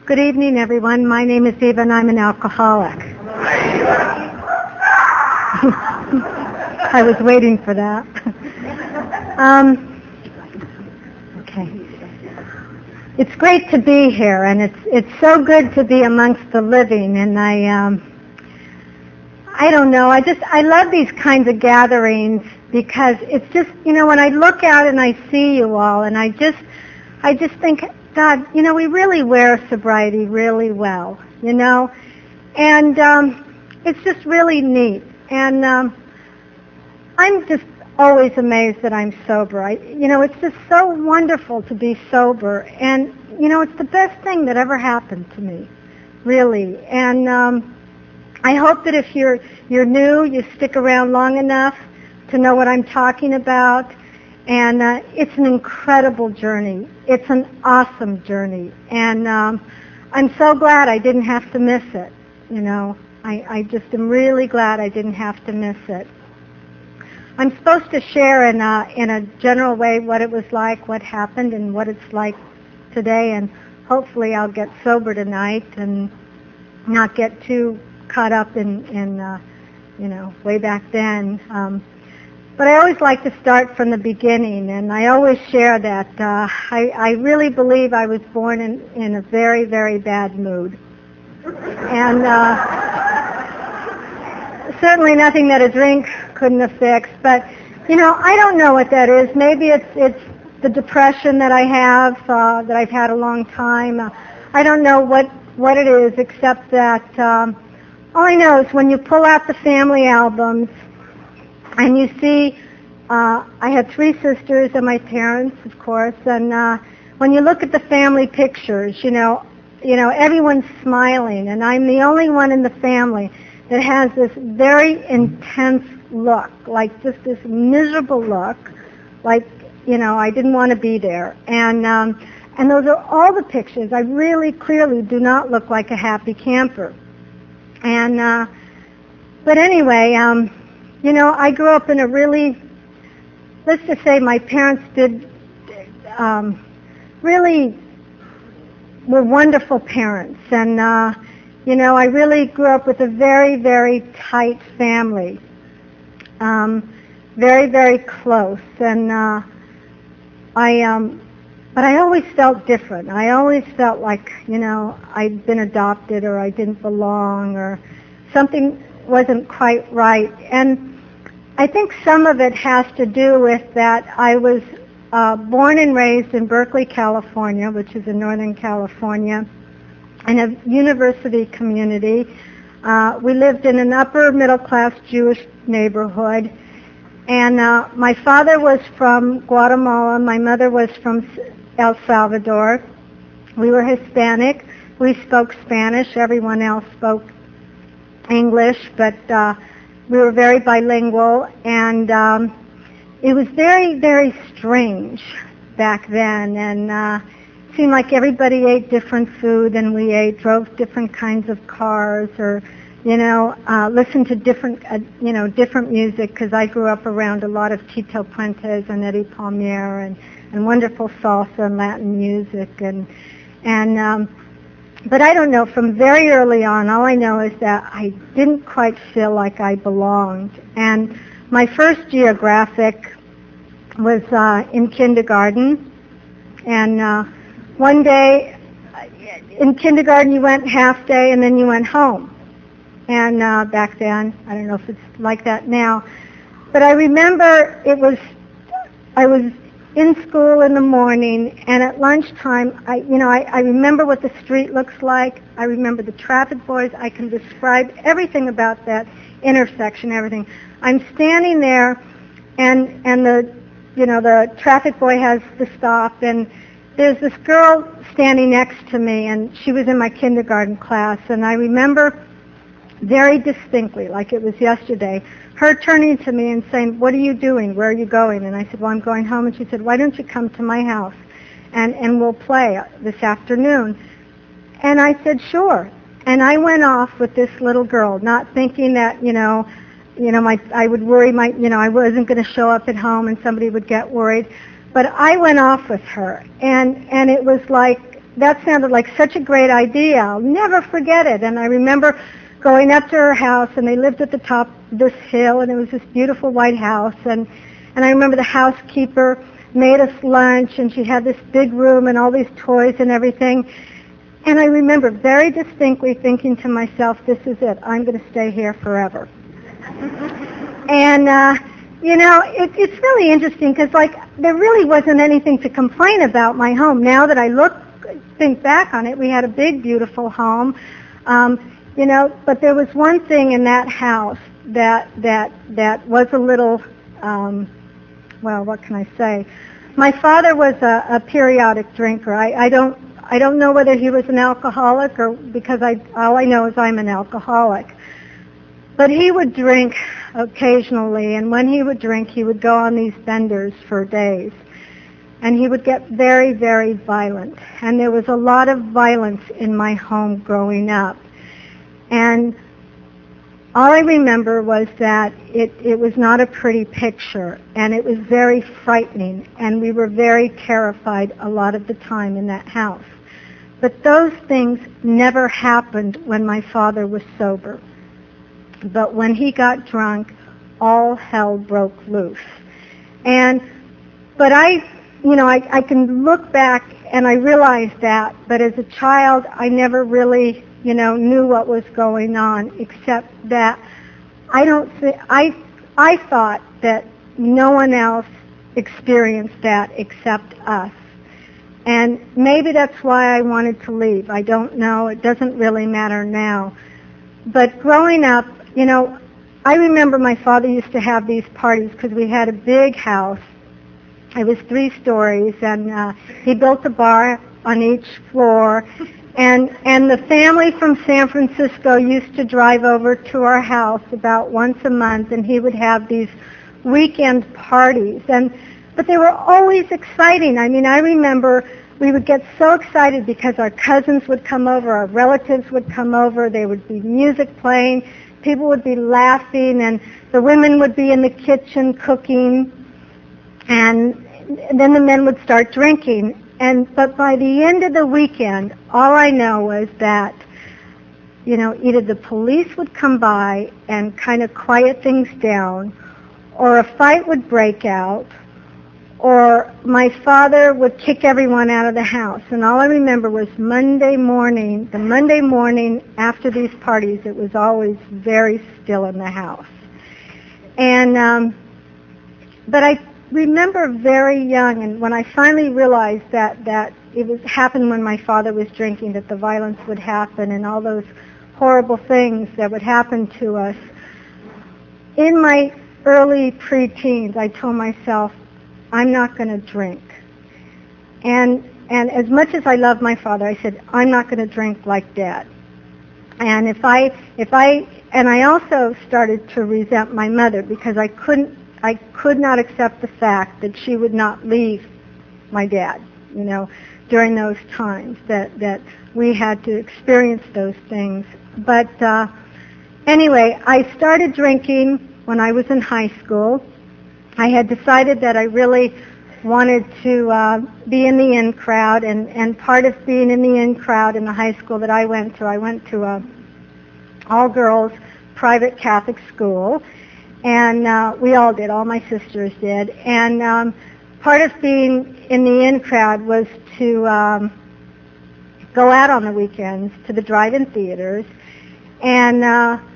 Good evening, everyone. My name is Eva, and I'm an alcoholic. I was waiting for that. Okay. It's great to be here, and it's so good to be amongst the living. And I don't know. I love these kinds of gatherings because it's just, when I look out and I see you all, and I just think, God, we really wear sobriety really well, and it's just really neat. And I'm just always amazed that I'm sober. It's just so wonderful to be sober, and it's the best thing that ever happened to me, really. And I hope that if you're new, you stick around long enough to know what I'm talking about. And it's an incredible journey. It's an awesome journey. And I'm so glad I didn't have to miss it. I just am really glad I didn't have to miss it. I'm supposed to share in a general way what it was like, what happened, and what it's like today. And hopefully I'll get sober tonight and not get too caught up in way back then. But I always like to start from the beginning, and I always share that I really believe I was born in a very, very bad mood. And certainly nothing that a drink couldn't have fixed. But, I don't know what that is. Maybe it's the depression that I have, that I've had a long time. I don't know what it is, except that all I know is when you pull out the family albums, and you see, I had 3 sisters and my parents, of course, and when you look at the family pictures, everyone's smiling, and I'm the only one in the family that has this very intense look, like just this miserable look, like, I didn't want to be there. And those are all the pictures. I really clearly do not look like a happy camper. And, but anyway, I grew up in a really, let's just say my parents really were wonderful parents. And, I really grew up with a very, very tight family, very, very close. And but I always felt different. I always felt like, I'd been adopted or I didn't belong or something wasn't quite right. And I think some of it has to do with that I was born and raised in Berkeley, California, which is in Northern California, in a university community. We lived in an upper middle class Jewish neighborhood. And my father was from Guatemala. My mother was from El Salvador. We were Hispanic. We spoke Spanish. Everyone else spoke English, but we were very bilingual, and it was very, very strange back then, and it seemed like everybody ate different food than we ate, drove different kinds of cars, or, listened to different, different music, because I grew up around a lot of Tito Puentes and Eddie Palmier and wonderful salsa and Latin music, but I don't know, from very early on, all I know is that I didn't quite feel like I belonged. And my first geographic was in kindergarten. And one day, in kindergarten you went half day and then you went home. And back then, I don't know if it's like that now, but I remember I was in school in the morning, and at lunchtime, I remember what the street looks like. I remember the traffic boys. I can describe everything about that intersection, everything. I'm standing there, and the traffic boy has to stop, and there's this girl standing next to me, and she was in my kindergarten class, and I remember very distinctly, like it was yesterday, her turning to me and saying, "What are you doing? Where are you going?" And I said, "Well, I'm going home." And she said, "Why don't you come to my house and we'll play this afternoon?" And I said, "Sure." And I went off with this little girl, not thinking that, I would worry I wasn't going to show up at home and somebody would get worried. But I went off with her, and it was like that sounded like such a great idea. I'll never forget it. And I remember going up to her house, and they lived at the top of this hill, and it was this beautiful white house. And I remember the housekeeper made us lunch, and she had this big room and all these toys and everything. And I remember very distinctly thinking to myself, this is it. I'm going to stay here forever. And, it's really interesting because, there really wasn't anything to complain about my home. Now that I think back on it, we had a big, beautiful home, but there was one thing in that house that was a little, what can I say? My father was a periodic drinker. I don't know whether he was an alcoholic or because all I know is I'm an alcoholic. But he would drink occasionally, and when he would drink, he would go on these benders for days. And he would get very, very violent. And there was a lot of violence in my home growing up. And all I remember was that it was not a pretty picture, and it was very frightening, and we were very terrified a lot of the time in that house. But those things never happened when my father was sober. But when he got drunk, all hell broke loose. But I can look back and I realized that, but as a child, I never really, knew what was going on, except that I thought that no one else experienced that except us. And maybe that's why I wanted to leave. I don't know. It doesn't really matter now. But growing up, I remember my father used to have these parties because we had a big house. It was 3 stories, and he built a bar on each floor. And the family from San Francisco used to drive over to our house about once a month, and he would have these weekend parties. But they were always exciting. I mean, I remember we would get so excited because our cousins would come over, our relatives would come over, there would be music playing, people would be laughing, and the women would be in the kitchen cooking, and then the men would start drinking. But by the end of the weekend, all I know was that, either the police would come by and kind of quiet things down, or a fight would break out, or my father would kick everyone out of the house. And all I remember was the Monday morning after these parties, it was always very still in the house. But I remember very young, and when I finally realized that it happened when my father was drinking, that the violence would happen and all those horrible things that would happen to us. In my early preteens, I told myself, I'm not going to drink. And as much as I love my father, I said, I'm not going to drink like Dad. And I also started to resent my mother because I could not accept the fact that she would not leave my dad, during those times that we had to experience those things. But anyway, I started drinking when I was in high school. I had decided that I really wanted to be in the in crowd, and part of being in the in crowd in the high school that I went to a all-girls private Catholic school, and we all did, all my sisters did, and part of being in the in crowd was to go out on the weekends to the drive-in theaters, and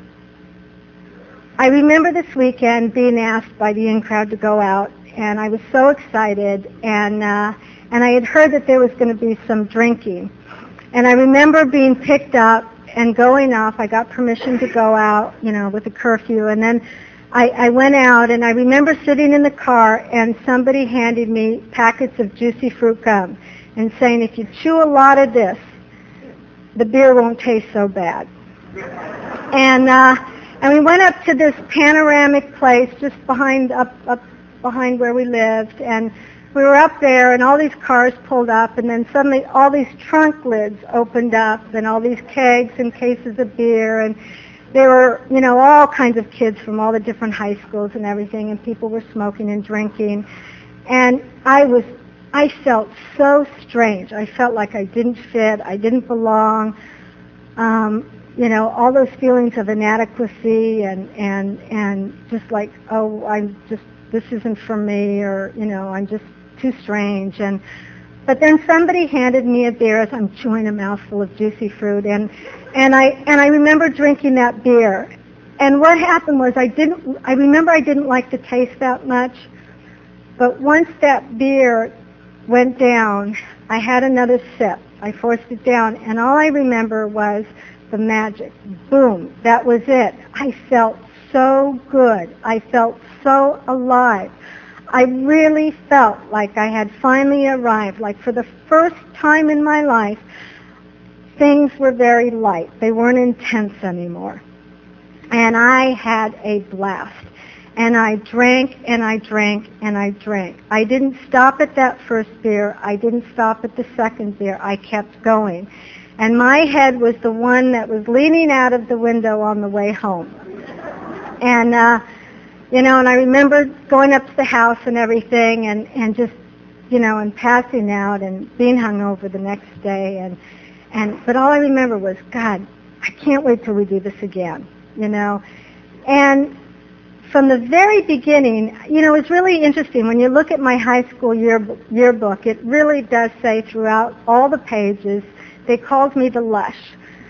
I remember this weekend being asked by the in crowd to go out, and I was so excited, and I had heard that there was going to be some drinking. And I remember being picked up and going off. I got permission to go out, with a curfew, and then I went out, and I remember sitting in the car, and somebody handed me packets of Juicy Fruit gum and saying, if you chew a lot of this, the beer won't taste so bad. And we went up to this panoramic place just up behind where we lived, and we were up there, and all these cars pulled up, and then suddenly all these trunk lids opened up, and all these kegs and cases of beer, and there were, all kinds of kids from all the different high schools and everything, and people were smoking and drinking. And I was I felt so strange. I felt like I didn't fit, I didn't belong. All those feelings of inadequacy and just like, oh, this isn't for me, or, I'm just too strange. But then somebody handed me a beer as I'm chewing a mouthful of juicy fruit, and I remember drinking that beer. And what happened was I remember I didn't like the taste that much, but once that beer went down, I had another sip. I forced it down, and all I remember was the magic. Boom, that was it. I felt so good. I felt so alive. I really felt like I had finally arrived. Like for the first time in my life, things were very light. They weren't intense anymore. And I had a blast. And I drank and I drank and I drank. I didn't stop at that first beer. I didn't stop at the second beer. I kept going. And my head was the one that was leaning out of the window on the way home. And, and I remember going up to the house and everything and just, and passing out and being hungover the next day. But all I remember was, God, I can't wait till we do this again, And from the very beginning, it's really interesting. When you look at my high school yearbook, it really does say throughout all the pages, they called me the Lush.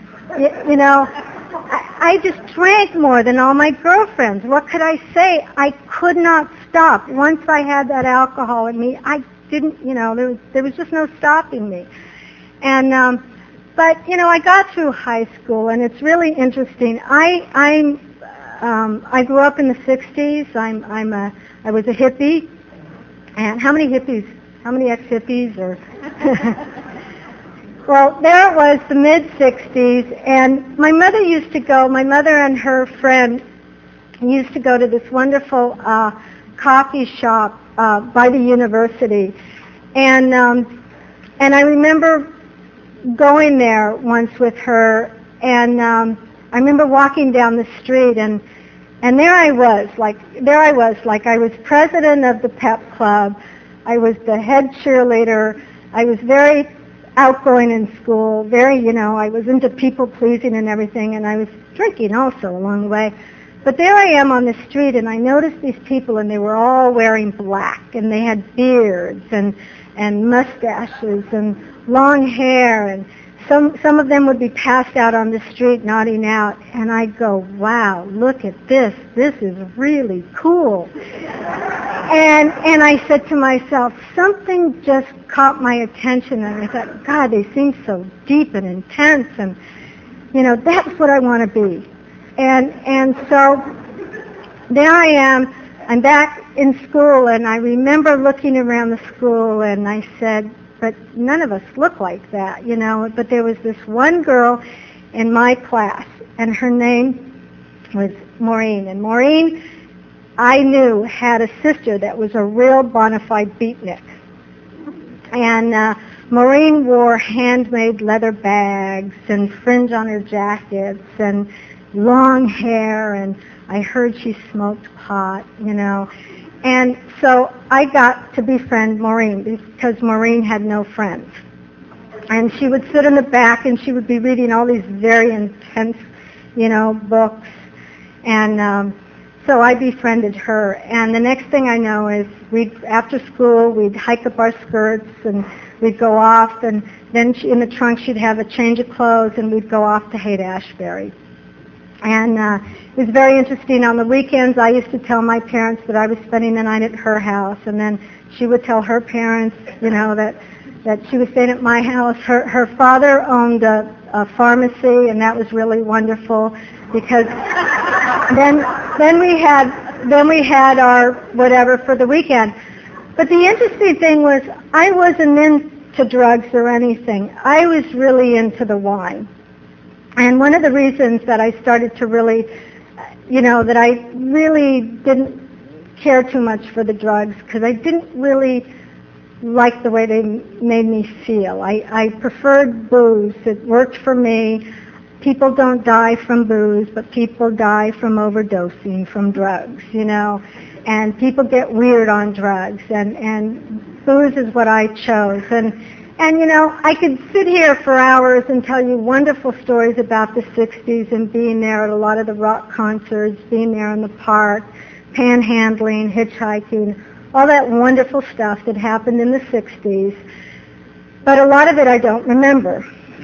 I just drank more than all my girlfriends. What could I say? I could not stop. Once I had that alcohol in me, I didn't, there was just no stopping me. And, but, I got through high school, and it's really interesting. I grew up in the 60s. I was a hippie. And how many ex-hippies or... Well, there it was, the mid-60s, and my mother and her friend used to go to this wonderful coffee shop by the university. And I remember going there once with her, and I remember walking down the street, and there I was, like I was president of the pep club. I was the head cheerleader. I was very outgoing in school, I was into people pleasing and everything, and I was drinking also along the way. But there I am on the street, and I noticed these people, and they were all wearing black, and they had beards and mustaches and long hair, and some of them would be passed out on the street nodding out, and I'd go, wow, look at this. This is really cool. And I said to myself, something just caught my attention, and I thought, God, they seem so deep and intense, and, that's what I want to be. And so there I am. I'm back in school, and I remember looking around the school, and I said, but none of us look like that, But there was this one girl in my class, and her name was Maureen. And Maureen, I knew, had a sister that was a real bona fide beatnik. And Maureen wore handmade leather bags and fringe on her jackets and long hair, and I heard she smoked pot, And so I got to befriend Maureen because Maureen had no friends. And she would sit in the back, and she would be reading all these very intense, books. And so I befriended her. And the next thing I know is after school, we'd hike up our skirts, and we'd go off. And then in the trunk, she'd have a change of clothes, and we'd go off to Haight-Ashbury. And it was very interesting. On the weekends, I used to tell my parents that I was spending the night at her house, and then she would tell her parents, that she was staying at my house. Her father owned a pharmacy, and that was really wonderful because then we had our whatever for the weekend. But the interesting thing was I wasn't into drugs or anything. I was really into the wine. And one of the reasons that I started to really, that I really didn't care too much for the drugs, because I didn't really like the way they made me feel. I preferred booze. It worked for me. People don't die from booze, but people die from overdosing from drugs, And people get weird on drugs. booze is what I chose. And you know, I could sit here for hours and tell you wonderful stories about the 60s and being there at a lot of the rock concerts, being there in the park, panhandling, hitchhiking, all that wonderful stuff that happened in the 60s. But a lot of it I don't remember.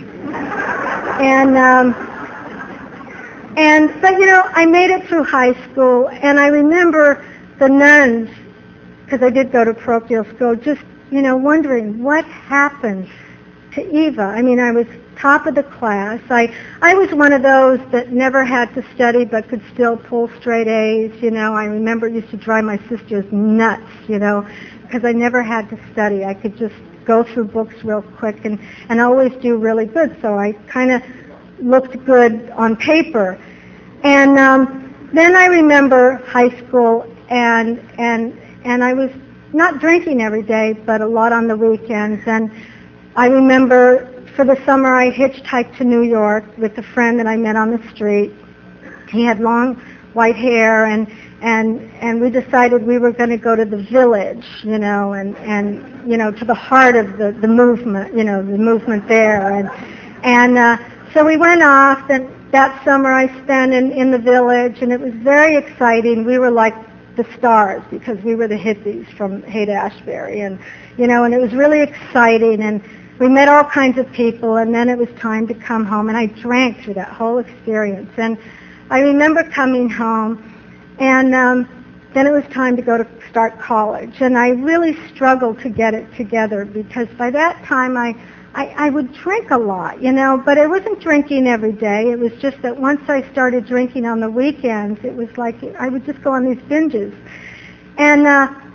But you know, I made it through high school, and I remember the nuns, because I did go to parochial school, just, you know, wondering what happened to Eva. I mean, I was top of the class. I was one of those that never had to study but could still pull straight A's, you know. I remember it used to drive my sisters nuts, you know, because I never had to study. I could just go through books real quick and always do really good. So I kind of looked good on paper. And then I remember high school, and I was not drinking every day, but a lot on the weekends. And I remember for the summer I hitchhiked to New York with a friend that I met on the street. He had long white hair, and we decided we were going to go to the Village, you know, and you know, to the heart of the movement, you know, the movement there. And so we went off, and that summer I spent in the Village, and it was very exciting. We were like the stars because we were the hippies from Haight-Ashbury, and you know, and it was really exciting, and we met all kinds of people, and then it was time to come home, and I drank through that whole experience. And I remember coming home, and then it was time to start college, and I really struggled to get it together because by that time I would drink a lot, you know, but I wasn't drinking every day. It was just that once I started drinking on the weekends, it was like I would just go on these binges. And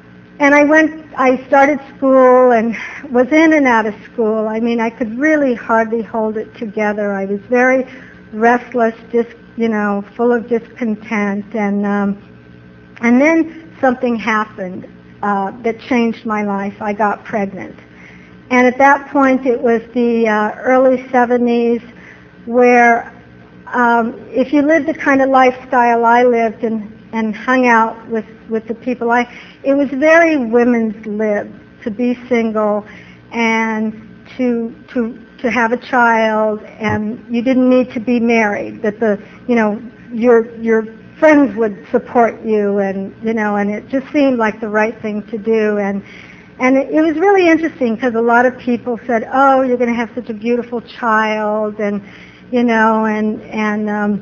I started school and was in and out of school. I mean, I could really hardly hold it together. I was very restless, just, you know, full of discontent. And then something happened that changed my life. I got pregnant. And at that point, it was the early 70s where if you lived the kind of lifestyle I lived and hung out with the people, it was very women's lib to be single and to have a child, and you didn't need to be married, that your friends would support you, and you know, and it just seemed like the right thing to do. And it was really interesting because a lot of people said, "Oh, you're going to have such a beautiful child," and you know, and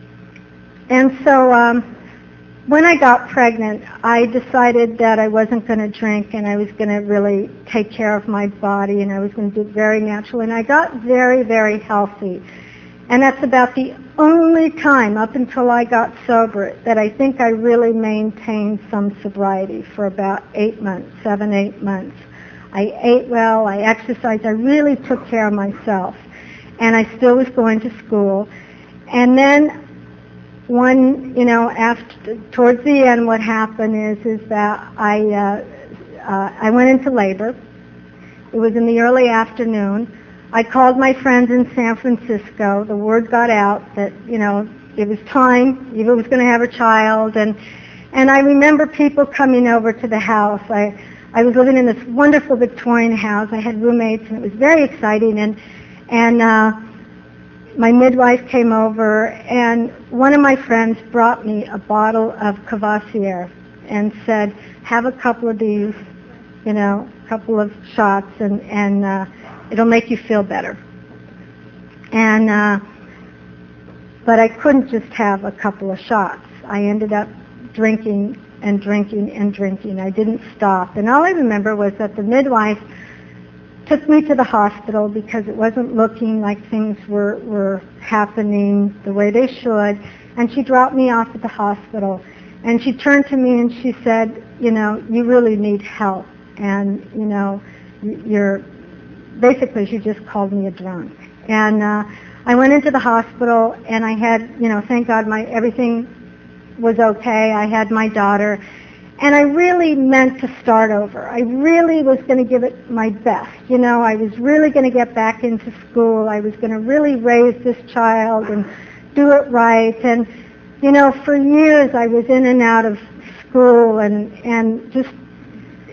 so when I got pregnant, I decided that I wasn't going to drink, and I was going to really take care of my body, and I was going to do it very naturally. And I got very, very healthy, and that's about the only time up until I got sober that I think I really maintained some sobriety for about 8 months, 7, 8 months. I ate well, I exercised, I really took care of myself, and I still was going to school. And then towards the end, what happened is that I went into labor. It was in the early afternoon. I called my friends in San Francisco. The word got out that, you know, it was time. Eva was going to have a child. And I remember people coming over to the house. I was living in this wonderful Victorian house. I had roommates, and it was very exciting. And my midwife came over, and one of my friends brought me a bottle of Courvoisier and said, "Have a couple of these, you know, a couple of shots, and it'll make you feel better." And but I couldn't just have a couple of shots. I ended up drinking and drinking and drinking. I didn't stop. And all I remember was that the midwife took me to the hospital because it wasn't looking like things were happening the way they should. And she dropped me off at the hospital. And she turned to me and she said, "You know, you really need help. And, you know, basically she just called me a drunk." And I went into the hospital, and I had, you know, thank God everything was okay. I had my daughter, and I really meant to start over. I really was going to give it my best. You know, I was really going to get back into school. I was going to really raise this child and do it right. And, you know, for years I was in and out of school and just,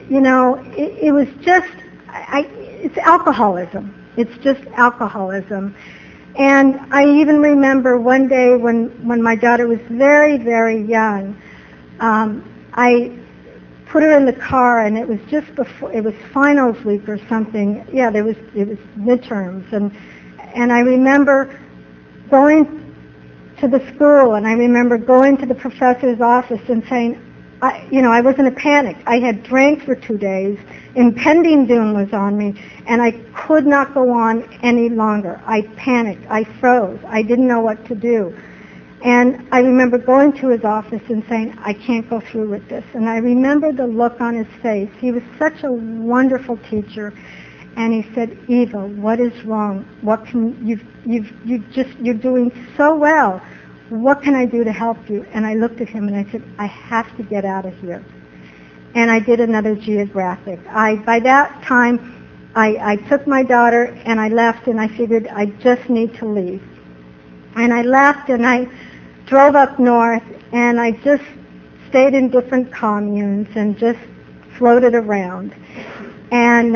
it was just, it's alcoholism. It's just alcoholism. And I even remember one day when my daughter was very, very young, I put her in the car, and it was just before, it was finals week or something. Yeah, it was midterms. And I remember going to the school, and I remember going to the professor's office and saying, I was in a panic. I had drank for 2 days. Impending doom was on me, and I could not go on any longer. I panicked. I froze. I didn't know what to do. And I remember going to his office and saying, I can't go through with this. And I remember the look on his face. He was such a wonderful teacher. And he said, Eva, what is wrong? What can you're doing so well. What can I do to help you? And I looked at him and I said, I have to get out of here. And I did another geographic. By that time, I took my daughter and I left, and I figured I just need to leave. And I left, and I drove up north, and I just stayed in different communes and just floated around. And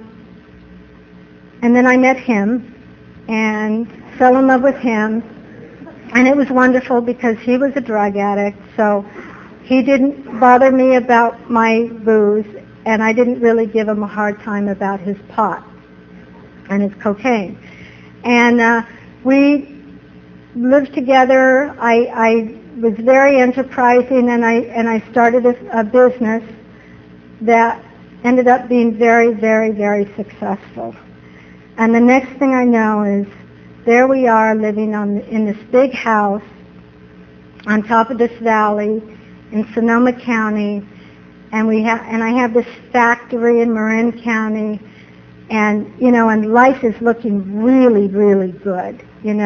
then I met him and fell in love with him. And it was wonderful because he was a drug addict, so he didn't bother me about my booze, and I didn't really give him a hard time about his pot and his cocaine. And we lived together. I was very enterprising, and I started a business that ended up being very, very, very successful. And the next thing I know is there we are living in this big house on top of this valley in Sonoma County, and I have this factory in Marin County, and and life is looking really, really good,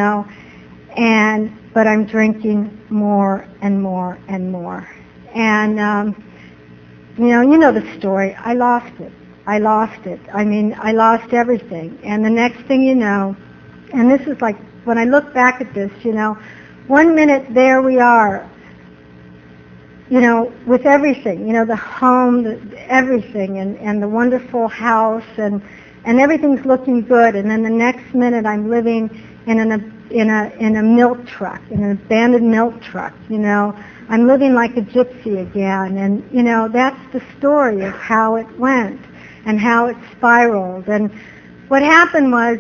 but I'm drinking more and more and more. And you know the story. I lost it. I lost everything. And the next thing you know, and this is like, when I look back at this, 1 minute there we are, with everything, the home, everything, and the wonderful house, and everything's looking good. And then the next minute I'm living in a milk truck, in an abandoned milk truck, I'm living like a gypsy again. And, that's the story of how it went and how it spiraled. And what happened was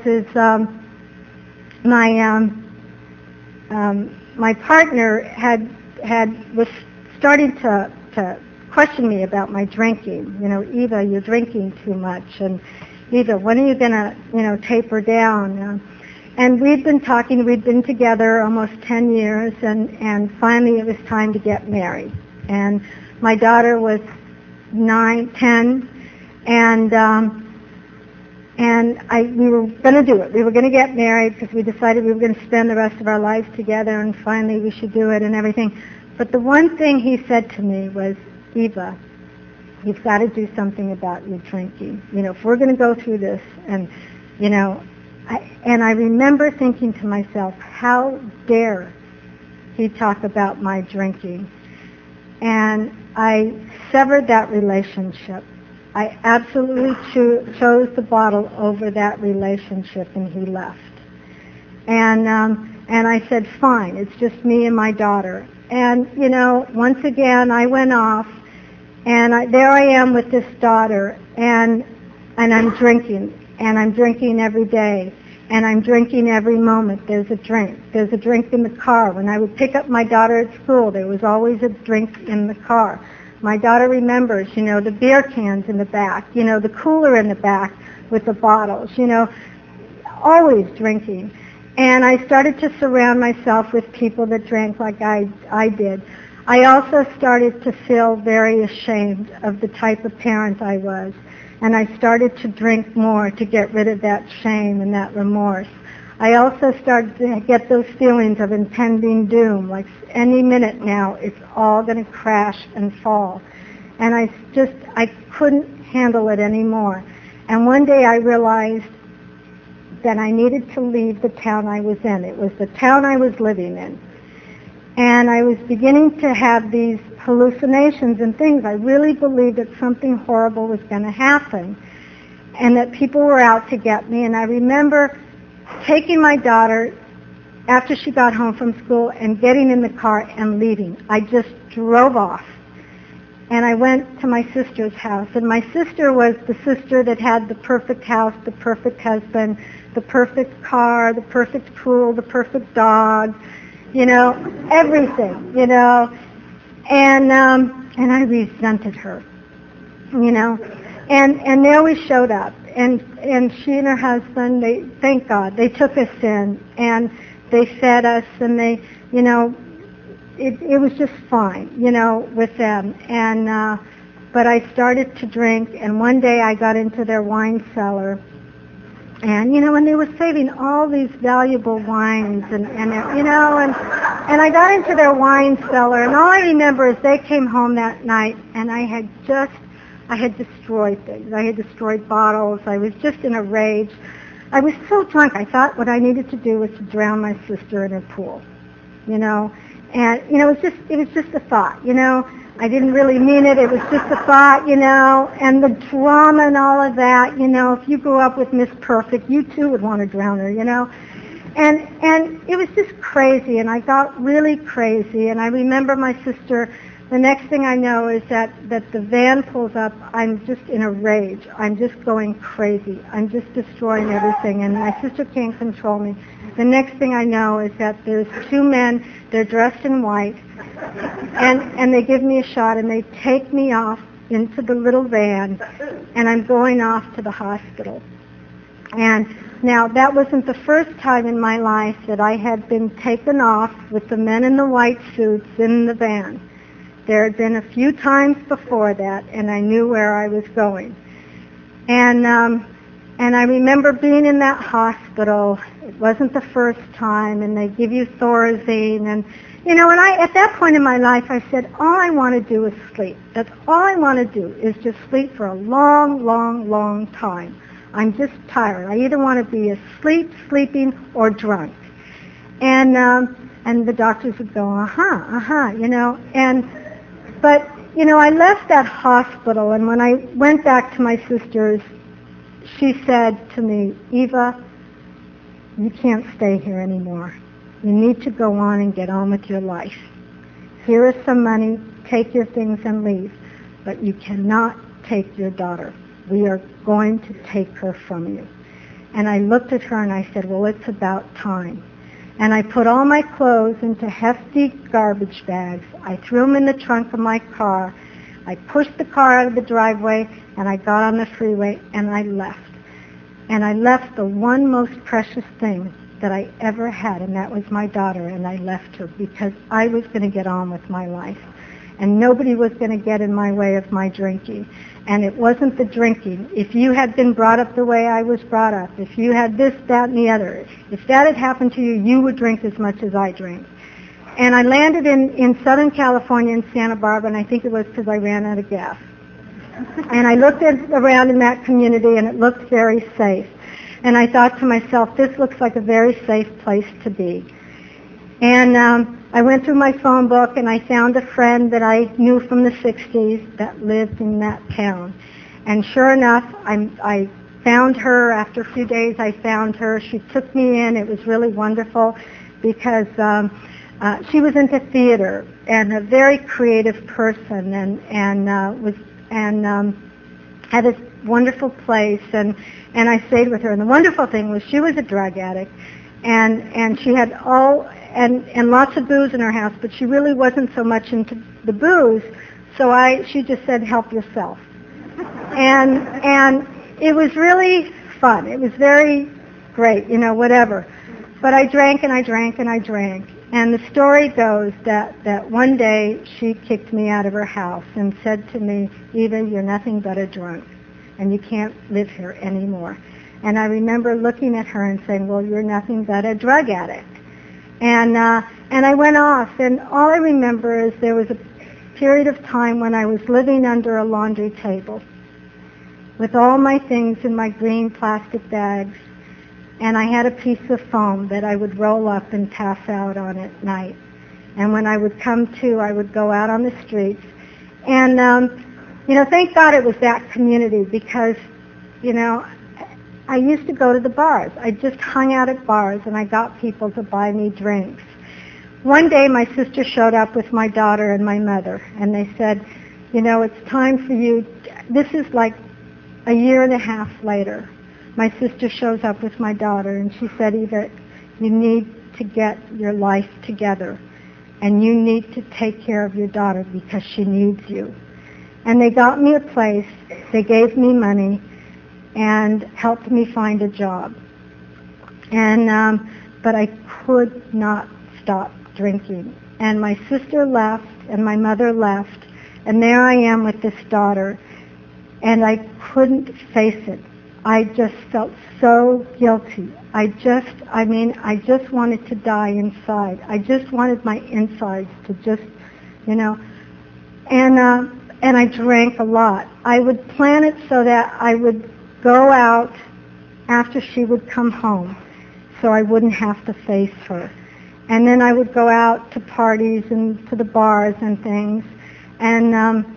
my partner was starting to question me about my drinking. Eva, you're drinking too much, and Eva, when are you going to, taper down? And we'd been talking. We'd been together almost 10 years, and finally it was time to get married. And my daughter was 10, and we were going to do it. We were going to get married because we decided we were going to spend the rest of our lives together, and finally we should do it and everything. But the one thing he said to me was, Eva, you've got to do something about your drinking. If we're going to go through this, and, I remember thinking to myself, how dare he talk about my drinking? And I severed that relationship. I absolutely chose the bottle over that relationship, and he left. And I said, fine, it's just me and my daughter. And, once again, I went off, and there I am with this daughter, and I'm drinking, and I'm drinking every day, and I'm drinking every moment. There's a drink. There's a drink in the car. When I would pick up my daughter at school, there was always a drink in the car. My daughter remembers, the beer cans in the back, the cooler in the back with the bottles, always drinking. And I started to surround myself with people that drank like I did. I also started to feel very ashamed of the type of parent I was. And I started to drink more to get rid of that shame and that remorse. I also started to get those feelings of impending doom, like any minute now it's all going to crash and fall. And I couldn't handle it anymore. And one day I realized that I needed to leave the town I was in. It was the town I was living in. And I was beginning to have these hallucinations and things. I really believed that something horrible was going to happen and that people were out to get me. And I remember taking my daughter after she got home from school and getting in the car and leaving. I just drove off. And I went to my sister's house. And my sister was the sister that had the perfect house, the perfect husband, the perfect car, the perfect pool, the perfect dog, everything, And I resented her, And there we showed up. And she and her husband, thank God, they took us in and they fed us and they, it was just fine, with them. And, but I started to drink and one day I got into their wine cellar and, and they were saving all these valuable wines and I got into their wine cellar and all I remember is they came home that night and I had destroyed things. I had destroyed bottles. I was just in a rage. I was so drunk. I thought what I needed to do was to drown my sister in her pool, And, it was just a thought, I didn't really mean it. It was just a thought, and the drama and all of that, if you grew up with Miss Perfect, you too would want to drown her, And it was just crazy, and I got really crazy, and I remember my sister, the next thing I know is that the van pulls up, I'm just in a rage. I'm just going crazy. I'm just destroying everything, and my sister can't control me. The next thing I know is that there's two men, they're dressed in white, and they give me a shot, and they take me off into the little van, and I'm going off to the hospital. And now, that wasn't the first time in my life that I had been taken off with the men in the white suits in the van. There had been a few times before that, and I knew where I was going. And I remember being in that hospital. It wasn't the first time, and they give you Thorazine. And, and at that point in my life, I said, all I want to do is sleep. That's all I want to do is just sleep for a long, long, long time. I'm just tired. I either want to be asleep, sleeping, or drunk. And the doctors would go, But, I left that hospital, and when I went back to my sister's, she said to me, Eva, you can't stay here anymore. You need to go on and get on with your life. Here is some money. Take your things and leave. But you cannot take your daughter. We are going to take her from you. And I looked at her and I said, well, it's about time. And I put all my clothes into hefty garbage bags. I threw them in the trunk of my car. I pushed the car out of the driveway, and I got on the freeway, and I left. And I left the one most precious thing that I ever had, and that was my daughter, and I left her because I was going to get on with my life. And nobody was going to get in my way of my drinking. And it wasn't the drinking. If you had been brought up the way I was brought up, if you had this, that, and the other, if that had happened to you, you would drink as much as I drank. And I landed in Southern California in Santa Barbara, and I think it was because I ran out of gas. And I looked around in that community, and it looked very safe. And I thought to myself, this looks like a very safe place to be. And I went through my phone book, and I found a friend that I knew from the 60s that lived in that town. And sure enough, I found her. After a few days, I found her. She took me in. It was really wonderful because she was into theater and a very creative person, and had this wonderful place. And I stayed with her. And the wonderful thing was she was a drug addict, and she had and lots of booze in her house, but she really wasn't so much into the booze. So she just said, help yourself. And it was really fun. It was very great, whatever. But I drank and I drank and I drank. And the story goes that one day she kicked me out of her house and said to me, Eva, you're nothing but a drunk, and you can't live here anymore. And I remember looking at her and saying, well, you're nothing but a drug addict. And I went off, and all I remember is there was a period of time when I was living under a laundry table with all my things in my green plastic bags, and I had a piece of foam that I would roll up and pass out on at night. And when I would come to, I would go out on the streets. And, thank God it was that community because, I used to go to the bars. I just hung out at bars and I got people to buy me drinks. One day my sister showed up with my daughter and my mother and they said, it's time for you. This is like a year and a half later. My sister shows up with my daughter and she said, Eva, you need to get your life together and you need to take care of your daughter because she needs you. And they got me a place, they gave me money and helped me find a job. And but I could not stop drinking. And my sister left and my mother left and there I am with this daughter and I couldn't face it. I just felt so guilty. I just wanted to die inside. I just wanted my insides to just, and I drank a lot. I would plan it so that I would go out after she would come home so I wouldn't have to face her. And then I would go out to parties and to the bars and things. And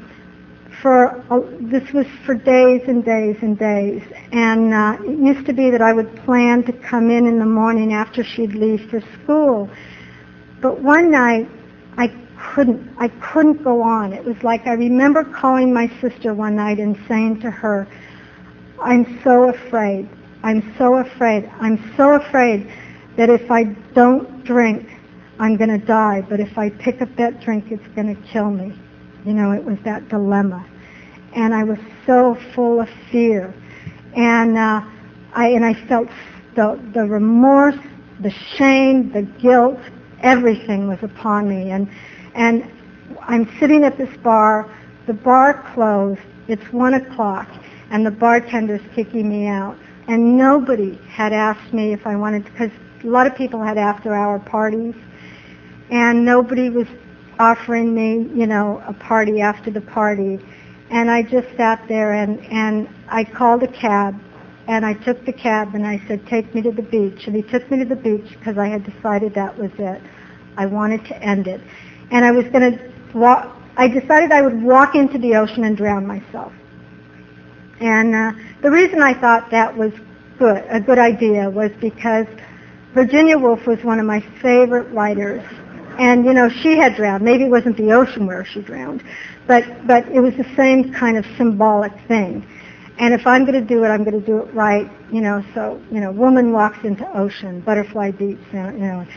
this was for days and days and days. And it used to be that I would plan to come in the morning after she'd leave for school. But one night, I couldn't go on. It was like I remember calling my sister one night and saying to her, I'm so afraid. I'm so afraid. I'm so afraid that if I don't drink, I'm going to die. But if I pick up that drink, it's going to kill me. It was that dilemma. And I was so full of fear. And I felt the remorse, the shame, the guilt, everything was upon me. And I'm sitting at this bar. The bar closed. It's 1:00. And the bartender's kicking me out. And nobody had asked me if I wanted to, because a lot of people had after-hour parties, and nobody was offering me, a party after the party. And I just sat there, and I called a cab, and I took the cab, and I said, take me to the beach. And he took me to the beach because I had decided that was it. I wanted to end it. And I was going to walk. I decided I would walk into the ocean and drown myself. And the reason I thought that was a good idea was because Virginia Woolf was one of my favorite writers. And, she had drowned. Maybe it wasn't the ocean where she drowned, but it was the same kind of symbolic thing. And if I'm going to do it, I'm going to do it right, so, woman walks into ocean, butterfly beats, and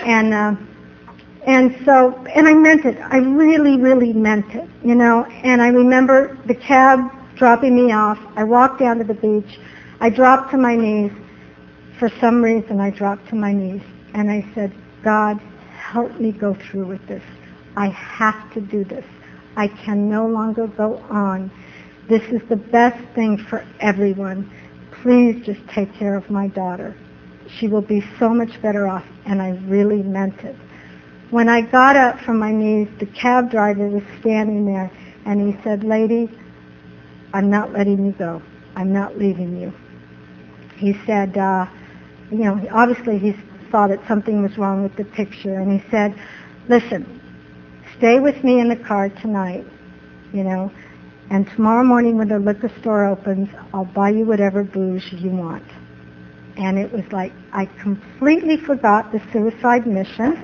I meant it. I really, really meant it, and I remember the cab dropping me off. I walked down to the beach. I dropped to my knees. For some reason, I dropped to my knees. And I said, God, help me go through with this. I have to do this. I can no longer go on. This is the best thing for everyone. Please just take care of my daughter. She will be so much better off. And I really meant it. When I got up from my knees, the cab driver was standing there. And he said, lady, I'm not letting you go. I'm not leaving you. He said, obviously he saw that something was wrong with the picture, and he said, listen, stay with me in the car tonight, and tomorrow morning when the liquor store opens, I'll buy you whatever booze you want. And it was like I completely forgot the suicide mission.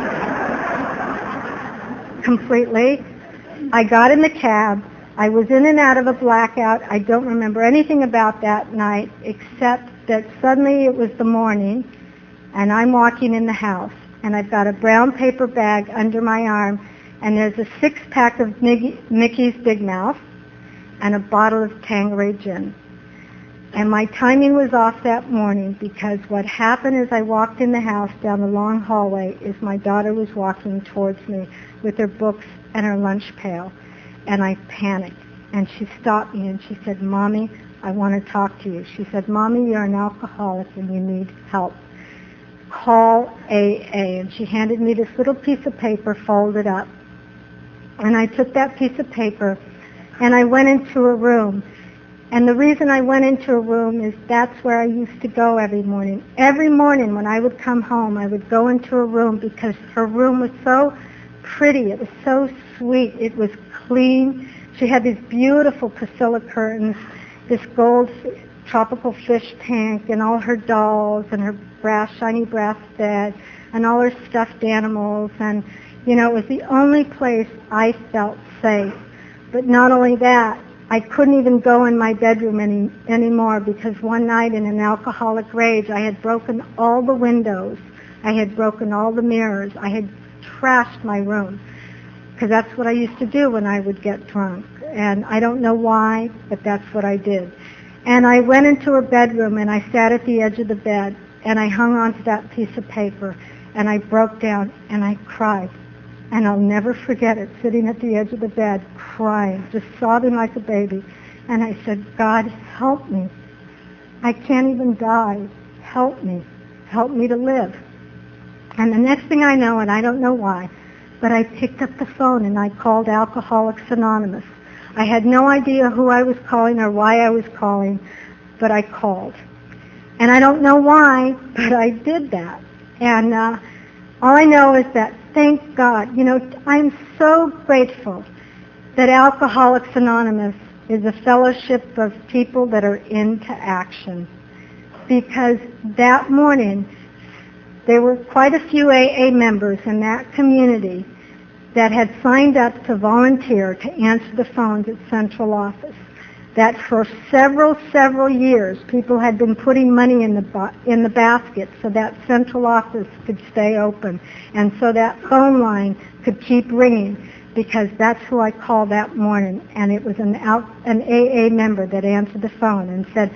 Completely. I got in the cab. I was in and out of a blackout. I don't remember anything about that night except that suddenly it was the morning and I'm walking in the house and I've got a brown paper bag under my arm and there's a 6-pack of Mickey's Big Mouth and a bottle of Tanqueray gin. And my timing was off that morning because what happened as I walked in the house down the long hallway is my daughter was walking towards me with her books and her lunch pail. And I panicked. And she stopped me and she said, Mommy, I want to talk to you. She said, Mommy, you're an alcoholic and you need help. Call AA. And she handed me this little piece of paper folded up. And I took that piece of paper and I went into a room. And the reason I went into a room is that's where I used to go every morning. Every morning when I would come home, I would go into a room because her room was so pretty. It was so sweet. It was clean. She had these beautiful Priscilla curtains, this gold tropical fish tank, and all her dolls, and her shiny brass bed, and all her stuffed animals. And, you know, it was the only place I felt safe. But not only that, I couldn't even go in my bedroom anymore because one night in an alcoholic rage, I had broken all the windows. I had broken all the mirrors. I had trashed my room because that's what I used to do when I would get drunk. And I don't know why, but that's what I did. And I went into her bedroom and I sat at the edge of the bed and I hung onto that piece of paper and I broke down and I cried. And I'll never forget it, sitting at the edge of the bed, crying, just sobbing like a baby. And I said, God, help me. I can't even die. Help me. Help me to live. And the next thing I know, and I don't know why, but I picked up the phone and I called Alcoholics Anonymous. I had no idea who I was calling or why I was calling, but I called. And I don't know why, but I did that. And all I know is that, thank God, you know, I'm so grateful that Alcoholics Anonymous is a fellowship of people that are into action. Because that morning, there were quite a few AA members in that community that had signed up to volunteer to answer the phones at central office. That for several years, people had been putting money in the basket so that central office could stay open and so that phone line could keep ringing, because that's who I called that morning. And it was an AA member that answered the phone and said,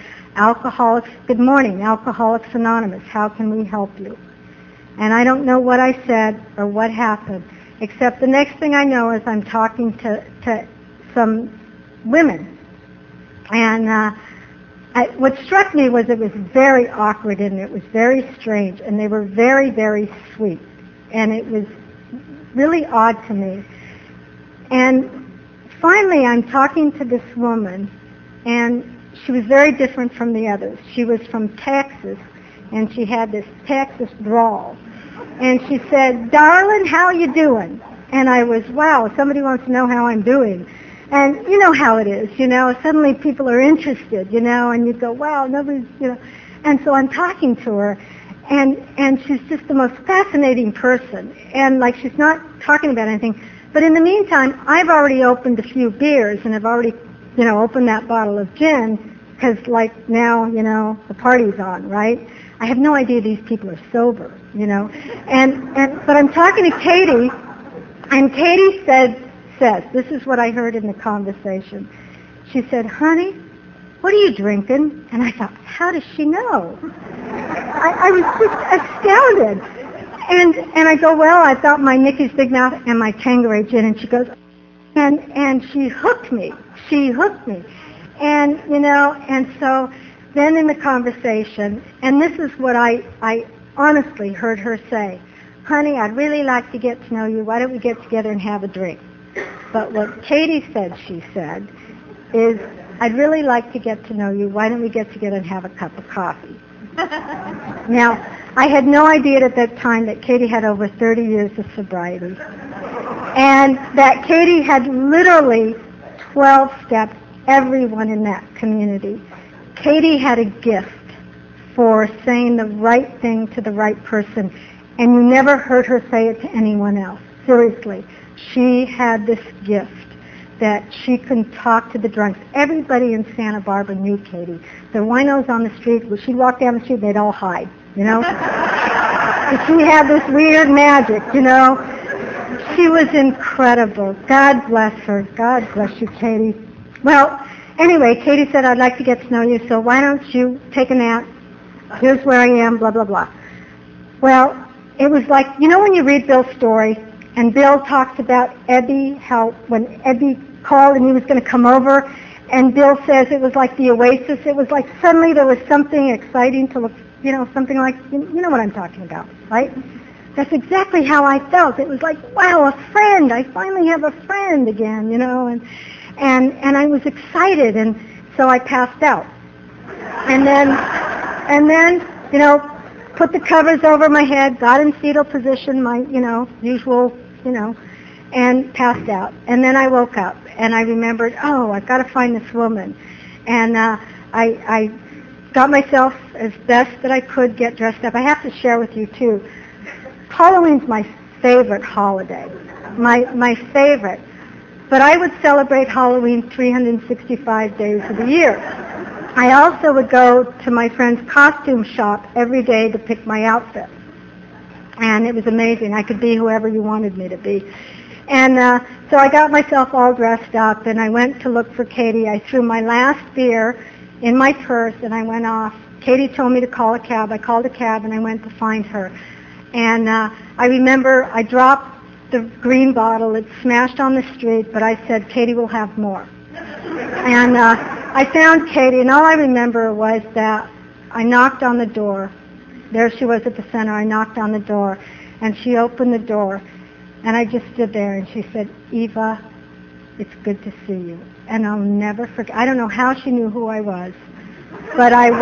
good morning, Alcoholics Anonymous, how can we help you? And I don't know what I said or what happened, except the next thing I know is I'm talking to some women. And what struck me was it was very awkward and it was very strange, and they were very, very sweet. And it was really odd to me. And finally I'm talking to this woman, and she was very different from the others. She was from Texas, and she had this Texas drawl. And she said, darling, how you doing? And I was, wow, somebody wants to know how I'm doing. And you know how it is, you know, suddenly people are interested, you know, and you go, wow, nobody's, you know. And so I'm talking to her, and she's just the most fascinating person. And like, she's not talking about anything. But in the meantime, I've already opened a few beers, and I've already, you know, opened that bottle of gin, because like now, you know, the party's on, right? I have no idea these people are sober, you know. But I'm talking to Katie, and Katie says, this is what I heard in the conversation. She said, honey, what are you drinking? And I thought, how does she know? I was just astounded. And I go, well, I thought my Mickey's Big Mouth and my Tanqueray gin. And she goes, and she hooked me. And, you know, and so then in the conversation, and this is what I honestly heard her say, honey, I'd really like to get to know you. Why don't we get together and have a drink? But what Katie said, she said, is, I'd really like to get to know you. Why don't we get together and have a cup of coffee? Now, I had no idea at that time that Katie had over 30 years of sobriety. And that Katie had literally 12-stepped everyone in that community. Katie had a gift for saying the right thing to the right person, and you never heard her say it to anyone else. Seriously. She had this gift that she can talk to the drunks. Everybody in Santa Barbara knew Katie. The winos on the street, when she'd walk down the street, they'd all hide, you know? She had this weird magic, you know? She was incredible. God bless her. God bless you, Katie. Well, anyway, Katie said, I'd like to get to know you, so why don't you take a nap? Here's where I am, blah, blah, blah. Well, it was like, you know when you read Bill's story, and Bill talks about Ebby, how when Ebby called and he was going to come over, and Bill says it was like the oasis. It was like suddenly there was something exciting to look, you know, something like, you know what I'm talking about, right? That's exactly how I felt. It was like, wow, a friend. I finally have a friend again, you know, and I was excited. And So I passed out. And then, put the covers over my head, got in fetal position, my, usual, and passed out. And then I woke up, and I remembered, I've got to find this woman. And I got myself as best that I could get dressed up. I have to share with you, too. Halloween's my favorite holiday, my favorite. But I would celebrate Halloween 365 days of the year. I also would go to my friend's costume shop every day to pick my outfit. And it was amazing. I could be whoever you wanted me to be. And so I got myself all dressed up, and I went to look for Katie. I threw my last beer in my purse, and I went off. Katie told me to call a cab. I called a cab, and I went to find her. And I remember I dropped the green bottle. It smashed on the street, but I said, Katie will have more. And I found Katie, and all I remember was that I knocked on the door. There she was at the center. I knocked on the door, and she opened the door, and I just stood there, and she said, Eva, it's good to see you. And I'll never forget. I don't know how she knew who I was, but I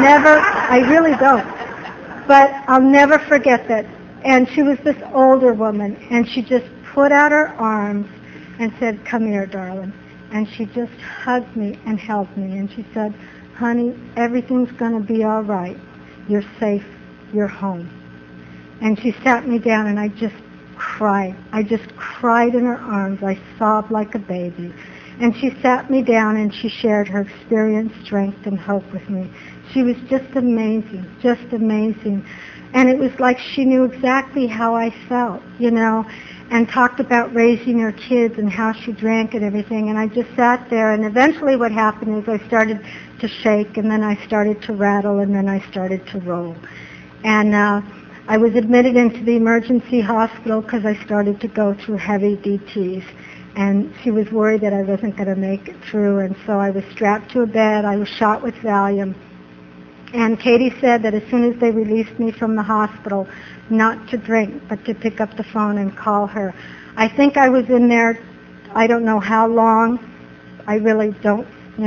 really don't. But I'll never forget that. And she was this older woman, and she just put out her arms and said, come here, darling. And she just hugged me and held me, and she said, honey, everything's going to be all right. You're safe. You're home. And she sat me down, and I just cried. I just cried in her arms. I sobbed like a baby. And she sat me down, and she shared her experience, strength, and hope with me. She was just amazing, just amazing. And it was like she knew exactly how I felt, and talked about raising her kids and how she drank and everything. And I just sat there, and eventually what happened is I started to shake, and then I started to rattle, and then I started to roll. And I was admitted into the emergency hospital because I started to go through heavy DTs. And she was worried that I wasn't going to make it through, and so I was strapped to a bed. I was shot with Valium. And Katie said that as soon as they released me from the hospital, not to drink, but to pick up the phone and call her. I think I was in there, I don't know how long. I really don't,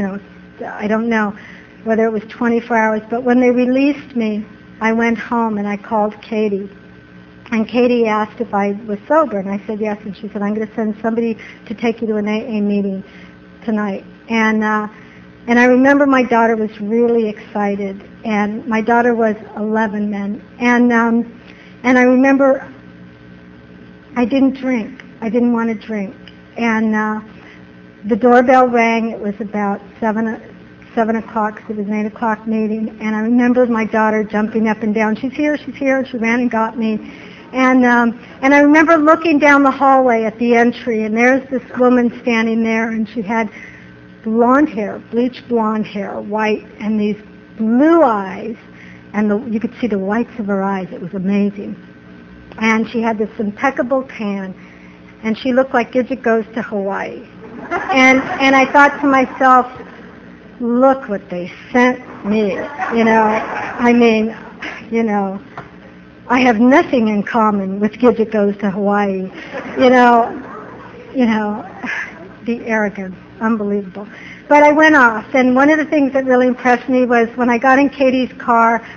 I don't know whether it was 24 hours. But when they released me, I went home and I called Katie. And Katie asked if I was sober, and I said yes. And she said, I'm going to send somebody to take you to an AA meeting tonight. And I remember my daughter was really excited, and my daughter was 11 then. And I remember I didn't drink. I didn't want to drink. And the doorbell rang. It was about 7 o'clock. So it was an 8 o'clock meeting. And I remember my daughter jumping up and down. She's here. And she ran and got me. And I remember looking down the hallway at the entry, and there's this woman standing there, and she had blonde hair, bleached blonde hair, white, and these blue eyes, and you could see the whites of her eyes. It was amazing. And she had this impeccable tan, and she looked like Gidget Goes to Hawaii. And I thought to myself, look what they sent me. I have nothing in common with Gidget Goes to Hawaii. The arrogance, unbelievable. But I went off, and one of the things that really impressed me was when I got in Katie's car,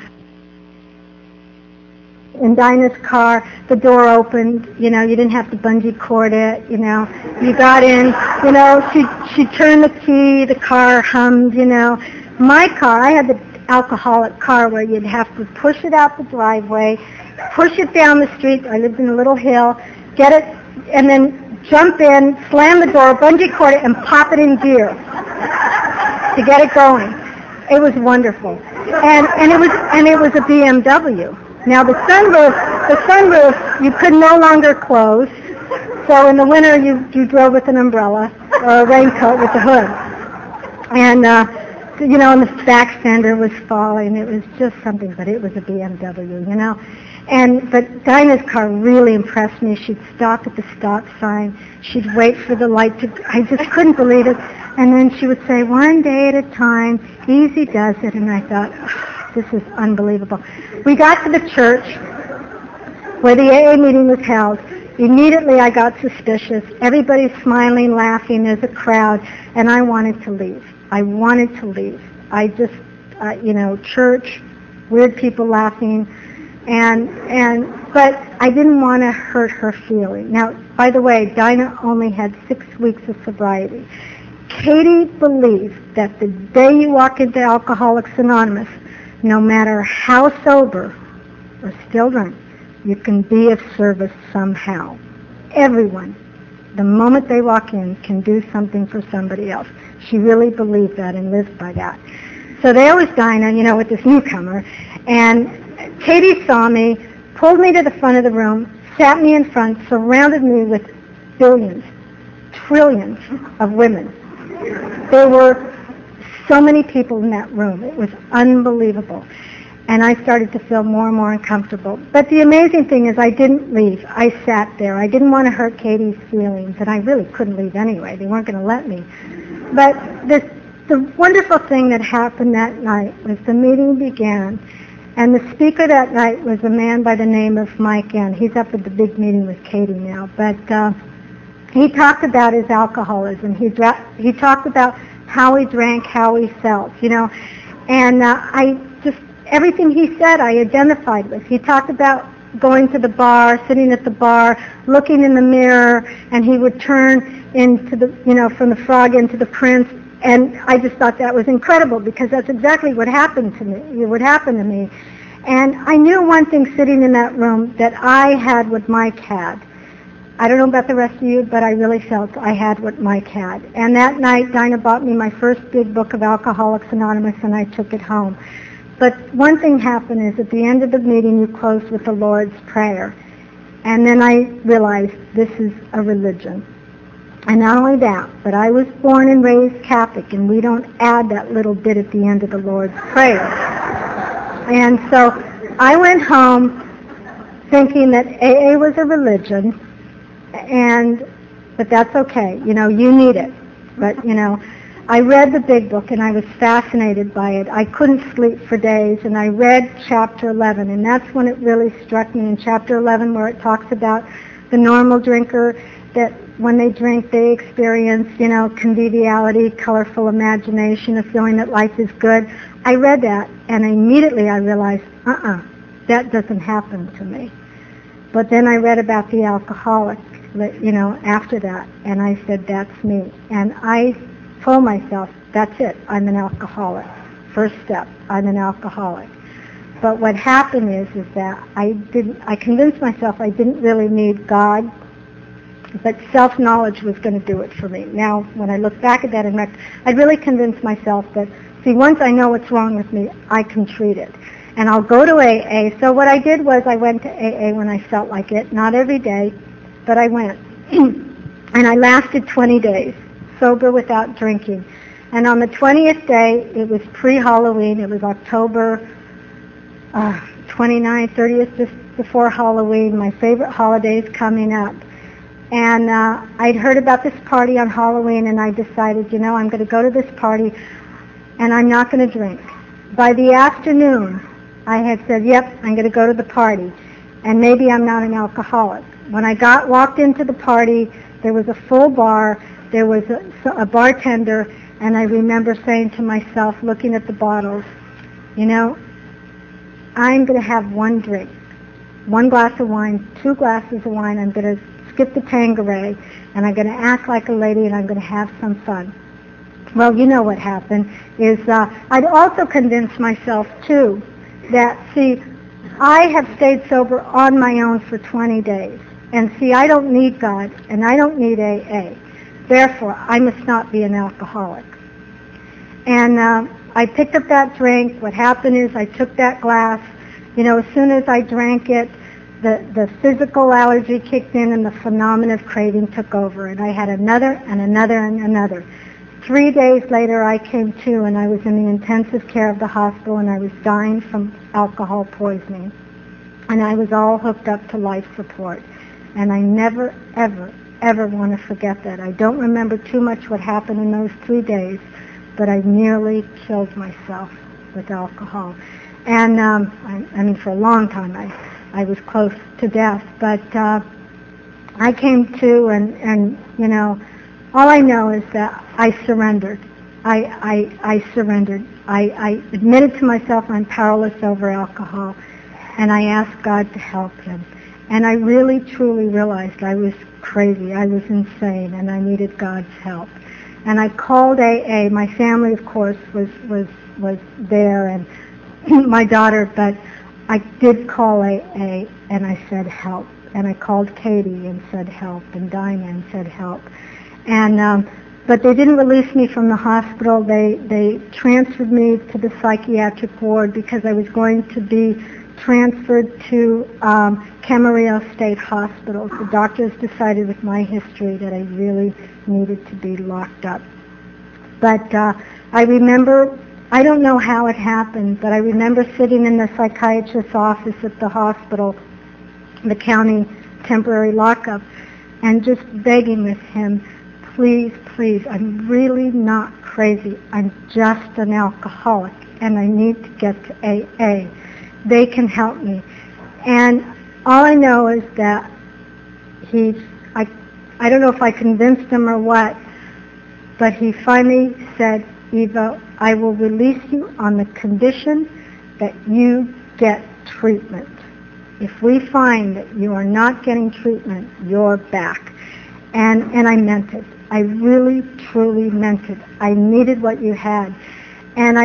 in Dinah's car, the door opened, you didn't have to bungee cord it, you got in, she turned the key, the car hummed, My car, I had the alcoholic car where you'd have to push it out the driveway, push it down the street, I lived in a little hill, get it, and then jump in, slam the door, bungee cord it, and pop it in gear to get it going. It was wonderful, and it was a BMW. Now the sunroof you could no longer close, so in the winter you drove with an umbrella or a raincoat with a hood, and and the back fender was falling. It was just something, but it was a BMW, But Dinah's car really impressed me. She'd stop at the stop sign. She'd wait for the light to... I just couldn't believe it. And then she would say, one day at a time, easy does it. And I thought, this is unbelievable. We got to the church where the AA meeting was held. Immediately I got suspicious. Everybody's smiling, laughing. There's a crowd. And I wanted to leave. I wanted to leave. I just, church, weird people laughing, but I didn't want to hurt her feeling. Now, by the way, Dinah only had 6 weeks of sobriety. Katie believed that the day you walk into Alcoholics Anonymous, no matter how sober or still drunk, you can be of service somehow. Everyone, the moment they walk in, can do something for somebody else. She really believed that and lived by that. So there was Dinah, with this newcomer, and Katie saw me, pulled me to the front of the room, sat me in front, surrounded me with billions, trillions of women. There were so many people in that room. It was unbelievable. And I started to feel more and more uncomfortable. But the amazing thing is I didn't leave. I sat there. I didn't want to hurt Katie's feelings, and I really couldn't leave anyway. They weren't going to let me. But the wonderful thing that happened that night was the meeting began, and the speaker that night was a man by the name of Mike N. He's up at the big meeting with Katie now. But he talked about his alcoholism. He talked about how he drank, how he felt, and everything he said I identified with. He talked about going to the bar, sitting at the bar, looking in the mirror, and he would turn into from the frog into the prince. And I just thought that was incredible because that's exactly what happened to me. It would happen to me. And I knew one thing sitting in that room, that I had what Mike had. I don't know about the rest of you, but I really felt I had what Mike had. And that night, Dinah bought me my first big book of Alcoholics Anonymous, and I took it home. But one thing happened is at the end of the meeting, you closed with the Lord's Prayer. And then I realized this is a religion. And not only that, but I was born and raised Catholic, and we don't add that little bit at the end of the Lord's Prayer. And so I went home thinking that AA was a religion, but that's okay. You need it. But, I read the big book, and I was fascinated by it. I couldn't sleep for days, and I read chapter 11, and that's when it really struck me in chapter 11, where it talks about the normal drinker, that when they drink, they experience, conviviality, colorful imagination, a feeling that life is good. I read that, and immediately I realized, that doesn't happen to me. But then I read about the alcoholic, after that, and I said, that's me. And I told myself, that's it, I'm an alcoholic. First step, I'm an alcoholic. But what happened is that I convinced myself I didn't really need God, but self-knowledge was going to do it for me. Now, when I look back at that, I'd really convinced myself that, once I know what's wrong with me, I can treat it. And I'll go to AA. So what I did was I went to AA when I felt like it, not every day, but I went. And I lasted 20 days, sober without drinking. And on the 20th day, it was pre-Halloween. It was October 29th, 30th, just before Halloween. My favorite holiday is coming up. And I'd heard about this party on Halloween, and I decided, I'm going to go to this party, and I'm not going to drink. By the afternoon, I had said, yep, I'm going to go to the party, and maybe I'm not an alcoholic. When I walked into the party, there was a full bar, there was a bartender, and I remember saying to myself, looking at the bottles, I'm going to have one drink, 1 glass of wine, 2 glasses of wine. I'm going to skip the Tanqueray, and I'm going to act like a lady, and I'm going to have some fun. Well, you know what happened is I'd also convinced myself, too, that, I have stayed sober on my own for 20 days. And I don't need God, and I don't need AA. Therefore, I must not be an alcoholic. And I picked up that drink. What happened is I took that glass. As soon as I drank it, the physical allergy kicked in, and the phenomenon of craving took over. And I had another and another and another. 3 days later, I came to, and I was in the intensive care of the hospital, and I was dying from alcohol poisoning. And I was all hooked up to life support. And I never, ever, ever want to forget that. I don't remember too much what happened in those 3 days, but I nearly killed myself with alcohol. And for a long time I was close to death. But I came to, and all I know is that I surrendered. I surrendered. I admitted to myself I'm powerless over alcohol, and I asked God to help him. And I really, truly realized I was crazy. I was insane, and I needed God's help. And I called AA. My family, of course, was there, and my daughter, but I did call AA, and I said help. And I called Katie and said help, and Dinah and said help. And but they didn't release me from the hospital. They transferred me to the psychiatric ward because I was going to be transferred to Camarillo State Hospital. The doctors decided with my history that I really needed to be locked up. But I remember, I don't know how it happened, but I remember sitting in the psychiatrist's office at the hospital, the county temporary lockup, and just begging with him, please, please, I'm really not crazy. I'm just an alcoholic, and I need to get to AA. They can help me. And all I know is that I don't know if I convinced him or what, but he finally said, Eva, I will release you on the condition that you get treatment. If we find that you are not getting treatment, you're back. And I meant it. I really, truly meant it. I needed what you had. And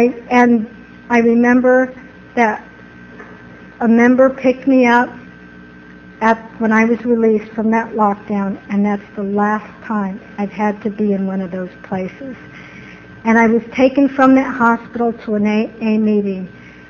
I remember that a member picked me up when I was released from that lockdown, and that's the last time I've had to be in one of those places. And I was taken from that hospital to an AA meeting.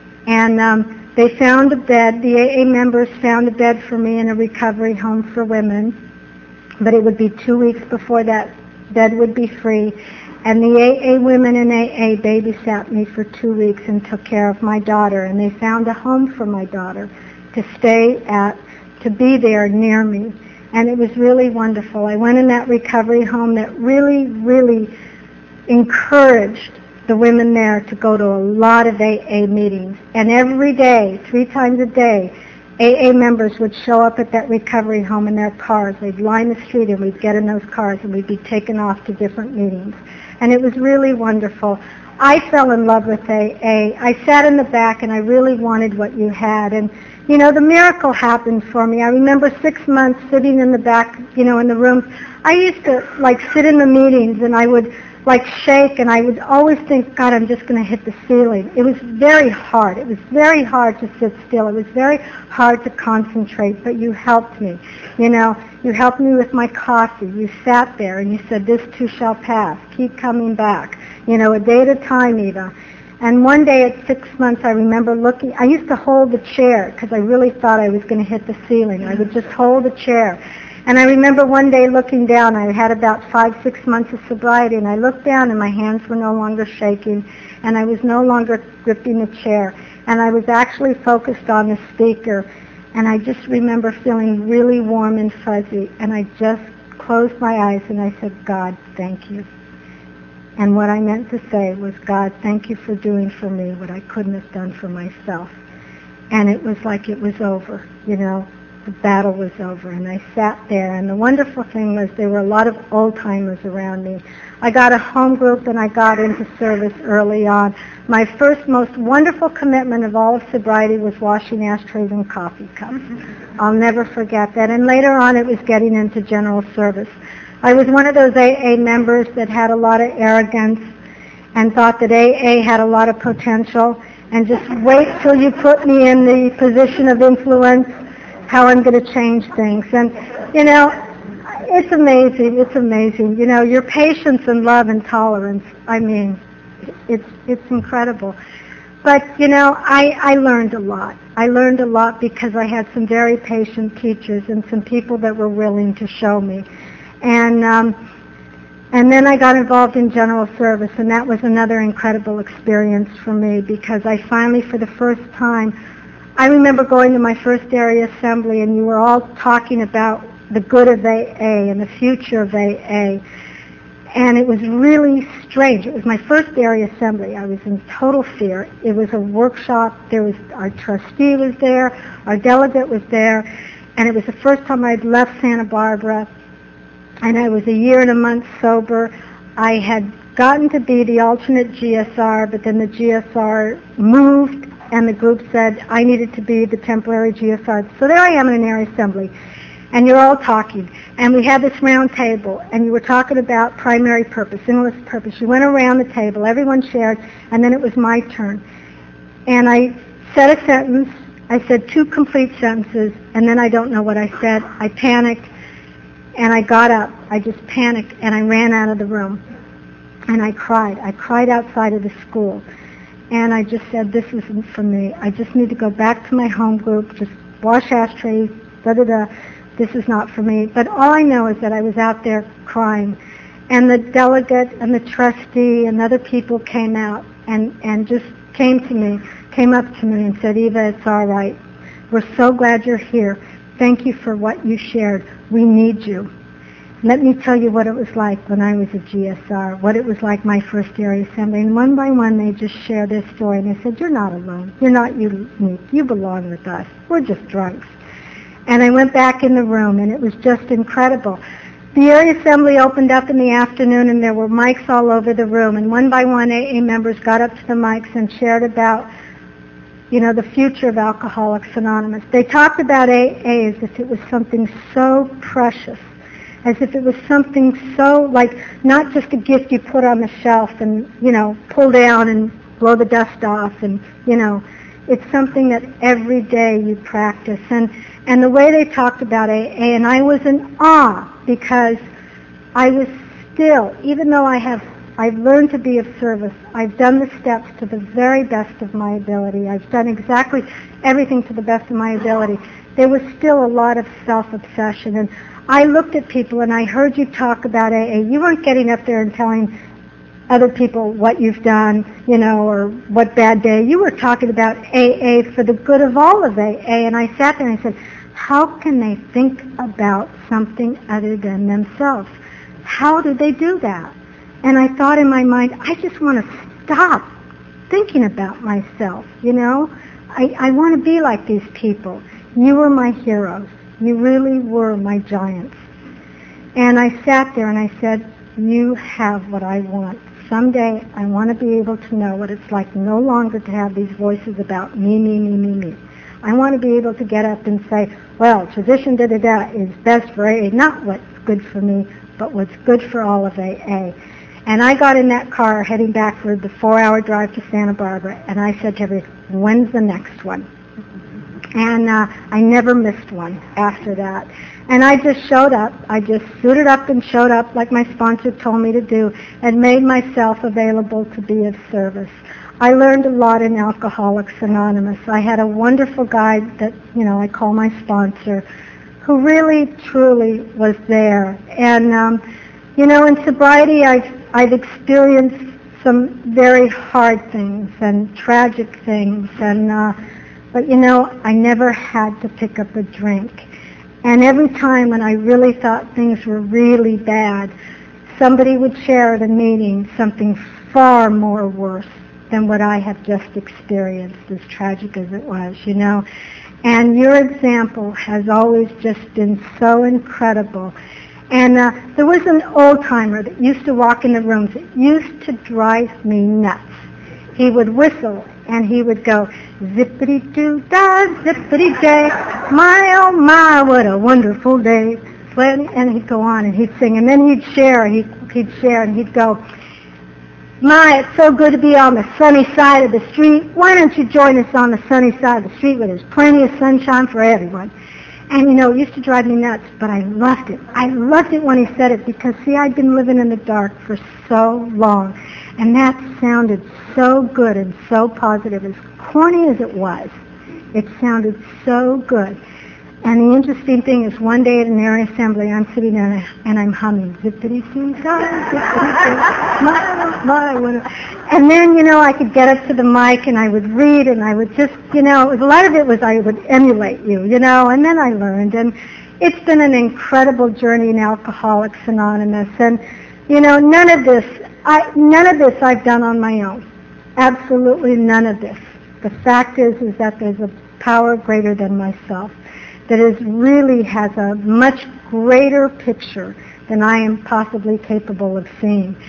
And they found a bed, the AA members found a bed for me in a recovery home for women, but it would be 2 weeks before that bed would be free. And the AA women in AA babysat me for 2 weeks and took care of my daughter. And they found a home for my daughter to stay at, to be there near me. And it was really wonderful. I went in that recovery home that really, really encouraged the women there to go to a lot of AA meetings. And every day, 3 times a day, AA members would show up at that recovery home in their cars. They'd line the street and we'd get in those cars and we'd be taken off to different meetings. And it was really wonderful. I fell in love with AA. I sat in the back and I really wanted what you had. And, you know, the miracle happened for me. I remember 6 months sitting in the back, you know, in the rooms. I used to, like, sit in the meetings and I would, like, shake, and I would always think, God, I'm just going to hit the ceiling. It was very hard. It was very hard to sit still. It was very hard to concentrate, but you helped me. You know, you helped me with my coffee. You sat there and you said, this too shall pass. Keep coming back. You know, a day at a time, Eva. And one day at 6 months, I remember looking. I used to hold the chair because I really thought I was going to hit the ceiling. I would just hold the chair. And I remember one day looking down. I had about 5-6 months of sobriety, and I looked down and my hands were no longer shaking, and I was no longer gripping the chair. And I was actually focused on the speaker, and I just remember feeling really warm and fuzzy, and I just closed my eyes and I said, God, thank you. And what I meant to say was, God, thank you for doing for me what I couldn't have done for myself. And it was like it was over, you know. The battle was over, and I sat there, and the wonderful thing was there were a lot of old-timers around me. I got a home group, and I got into service early on. My first, most wonderful commitment of all of sobriety was washing ashtrays and coffee cups. I'll never forget that. And later on, it was getting into general service. I was one of those AA members that had a lot of arrogance and thought that AA had a lot of potential, and just wait till you put me in the position of influence, how I'm going to change things. And, you know, it's amazing. It's amazing. You know, your patience and love and tolerance, I mean, it's incredible. But, you know, I learned a lot. I learned a lot because I had some very patient teachers and some people that were willing to show me. And then I got involved in general service, and that was another incredible experience for me because I finally, for the first time, I remember going to my first area assembly, and you were all talking about the good of AA and the future of AA. And it was really strange. It was my first area assembly. I was in total fear. It was a workshop. Our trustee was there. Our delegate was there. And it was the first time I'd left Santa Barbara. And I was a year and a month sober. I had gotten to be the alternate GSR, but then the GSR moved and the group said I needed to be the temporary GSR. So there I am in an area assembly, and you're all talking, and we had this round table, and you were talking about primary purpose, enlisted purpose. You went around the table, everyone shared, and then it was my turn. And I said a sentence, I said 2 complete sentences, and then I don't know what I said. I panicked, and I got up. I just panicked, and I ran out of the room. And I cried. I cried outside of the school. And I just said, this isn't for me. I just need to go back to my home group, just wash ashtrays, da-da-da. This is not for me. But all I know is that I was out there crying. And the delegate and the trustee and other people came out and just came up to me and said, Eva, it's all right. We're so glad you're here. Thank you for what you shared. We need you. Let me tell you what it was like when I was a GSR, what it was like my first area assembly. And one by one, they just shared their story. And they said, you're not alone. You're not unique. You belong with us. We're just drunks. And I went back in the room, and it was just incredible. The area assembly opened up in the afternoon, and there were mics all over the room. And one by one, AA members got up to the mics and shared about, the future of Alcoholics Anonymous. They talked about AA as if it was something so precious, as if it was something so, like, not just a gift you put on the shelf and, pull down and blow the dust off. And, it's something that every day you practice. And the way they talked about AA, and I was in awe because I was still, even though I've learned to be of service, I've done the steps to the very best of my ability. I've done exactly everything to the best of my ability. There was still a lot of self-obsession. And I looked at people and I heard you talk about AA. You weren't getting up there and telling other people what you've done, or what bad day. You were talking about AA for the good of all of AA. And I sat there and I said, how can they think about something other than themselves? How do they do that? And I thought in my mind, I just want to stop thinking about myself, I want to be like these people. You were my heroes. You really were my giants. And I sat there and I said, you have what I want. Someday I want to be able to know what it's like no longer to have these voices about me, me, me, me, me. I want to be able to get up and say, well, tradition da-da-da is best for AA, not what's good for me, but what's good for all of AA. And I got in that car heading backward, the 4-hour drive to Santa Barbara, and I said to everybody, when's the next one? And I never missed one after that. And I just showed up. I just suited up and showed up like my sponsor told me to do and made myself available to be of service. I learned a lot in Alcoholics Anonymous. I had a wonderful guide that, I call my sponsor, who really, truly was there. And, in sobriety, I've experienced some very hard things and tragic things. And, but, I never had to pick up a drink. And every time when I really thought things were really bad, somebody would share at a meeting something far more worse than what I have just experienced, as tragic as it was, And your example has always just been so incredible. And there was an old-timer that used to walk in the rooms. It used to drive me nuts. He would whistle, and he would go, zippity-doo-dah, zippity-day, my, oh my, what a wonderful day. And he'd go on, and he'd sing, and then he'd share, and he'd go, my, it's so good to be on the sunny side of the street. Why don't you join us on the sunny side of the street where there's plenty of sunshine for everyone? And, it used to drive me nuts, but I loved it. I loved it when he said it because, see, I'd been living in the dark for so long. And that sounded so good and so positive. As corny as it was, it sounded so good. And the interesting thing is one day at an area assembly, I'm sitting there and I'm humming, zippity-doo-dah, zippity-doo, my. And then, I could get up to the mic and I would read and I would just, a lot of it was I would emulate you, and then I learned. And it's been an incredible journey in Alcoholics Anonymous. And, none of this I've done on my own. Absolutely none of this. The fact is that there's a power greater than myself that really has a much greater picture than I am possibly capable of seeing.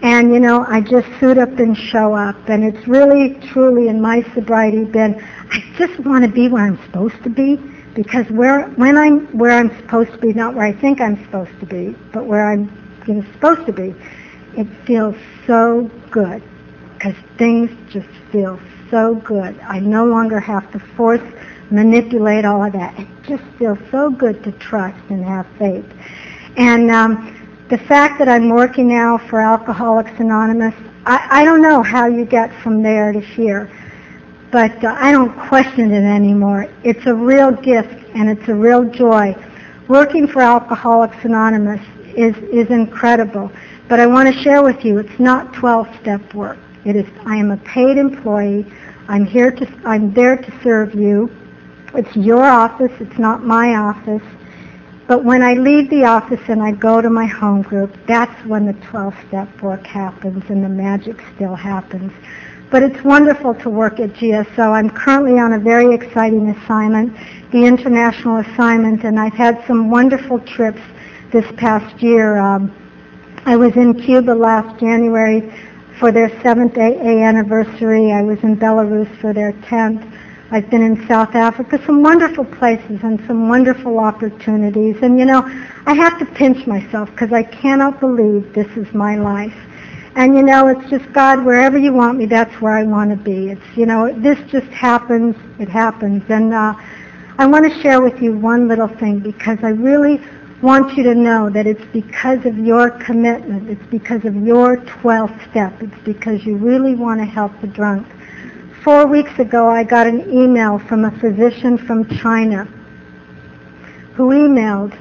And, I just suit up and show up. And it's really, truly, in my sobriety been, I just want to be where I'm supposed to be. Because when I'm where I'm supposed to be, not where I think I'm supposed to be, but where I'm supposed to be, it feels so good. Because things just feel so good. I no longer have to manipulate all of that. It just feels so good to trust and have faith. And the fact that I'm working now for Alcoholics Anonymous, I don't know how you get from there to here, but I don't question it anymore. It's a real gift and it's a real joy. Working for Alcoholics Anonymous is incredible, but I want to share with you, it's not 12-step work. It is. I am a paid employee. I'm there to serve you. It's your office. It's not my office. But when I leave the office and I go to my home group, that's when the 12-step work happens and the magic still happens. But it's wonderful to work at GSO. I'm currently on a very exciting assignment, the international assignment, and I've had some wonderful trips this past year. I was in Cuba last January for their 7th AA anniversary. I was in Belarus for their 10th. I've been in South Africa, some wonderful places and some wonderful opportunities. And, I have to pinch myself because I cannot believe this is my life. And, it's just, God, wherever you want me, that's where I want to be. It's, this just happens. It happens. And I want to share with you one little thing because I really want you to know that it's because of your commitment. It's because of your 12th step. It's because you really want to help the drunk. 4 weeks ago, I got an email from a physician from China who emailed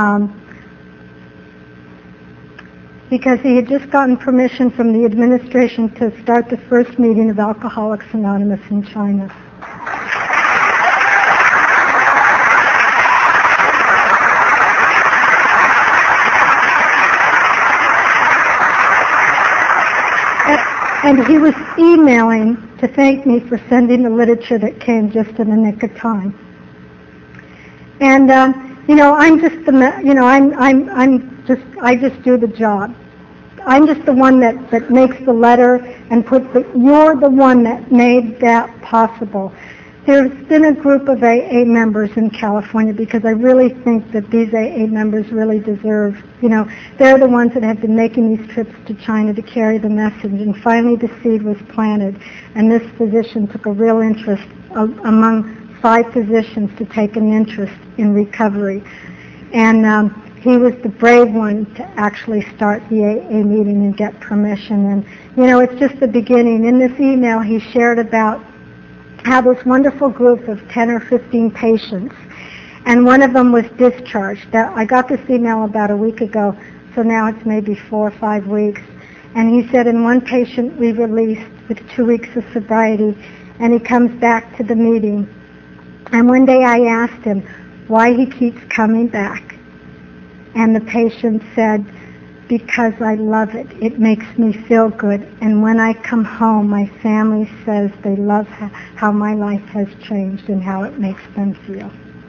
because he had just gotten permission from the administration to start the first meeting of Alcoholics Anonymous in China. And he was emailing to thank me for sending the literature that came just in the nick of time. And I'm just I just do the job. I'm just the one that makes the letter and you're the one that made that possible. There's been a group of AA members in California because I really think that these AA members really deserve, they're the ones that have been making these trips to China to carry the message. And finally the seed was planted. And this physician took a real interest among 5 physicians to take an interest in recovery. And he was the brave one to actually start the AA meeting and get permission. And, it's just the beginning. In this email he shared about how this wonderful group of 10 or 15 patients, and one of them was discharged. I got this email about a week ago, so now it's maybe 4 or 5 weeks. And he said in one patient we released with 2 weeks of sobriety, and he comes back to the meeting. And one day I asked him why he keeps coming back. And the patient said, because I love it. It makes me feel good. And when I come home, my family says they love how my life has changed and how it makes them feel.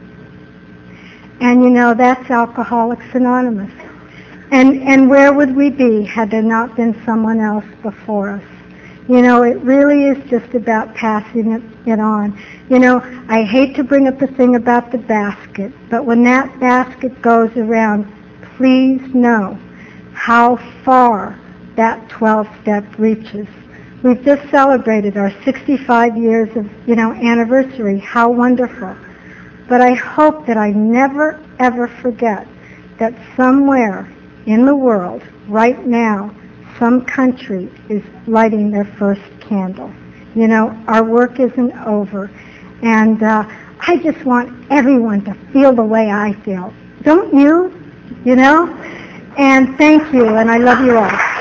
And that's Alcoholics Anonymous. And where would we be had there not been someone else before us? It really is just about passing it on. I hate to bring up the thing about the basket, but when that basket goes around, please know how far that 12-step reaches. We've just celebrated our 65 years of, anniversary. How wonderful. But I hope that I never, ever forget that somewhere in the world, right now, some country is lighting their first candle. Our work isn't over. And I just want everyone to feel the way I feel. Don't you? And thank you, and I love you all.